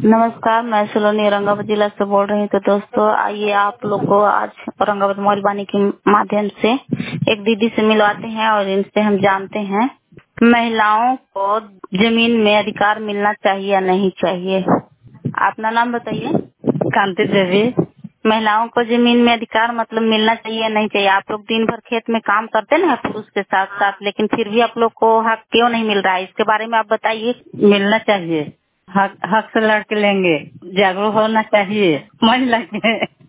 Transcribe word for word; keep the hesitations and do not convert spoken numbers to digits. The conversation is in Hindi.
नमस्कार, मैं सलोनी औरंगाबाद जिला से बोल रही हूँ। तो दोस्तों, आइए आप लोग को आज औरंगाबाद मोबाइल वाणी के माध्यम से एक दीदी से मिलवाते हैं और इनसे हम जानते हैं महिलाओं को जमीन में अधिकार मिलना चाहिए या नहीं चाहिए। अपना नाम बताइए। कांति देवी। महिलाओं को जमीन में अधिकार मतलब मिलना चाहिए या नहीं चाहिए। आप लोग दिन भर खेत में काम करते ना पुरुष के साथ साथ, लेकिन फिर भी आप लोग को हक क्यों नहीं मिल रहा है, इसके बारे में आप बताइए। मिलना चाहिए, हक हक से लड़के लेंगे, जागरूक होना चाहिए महिला के।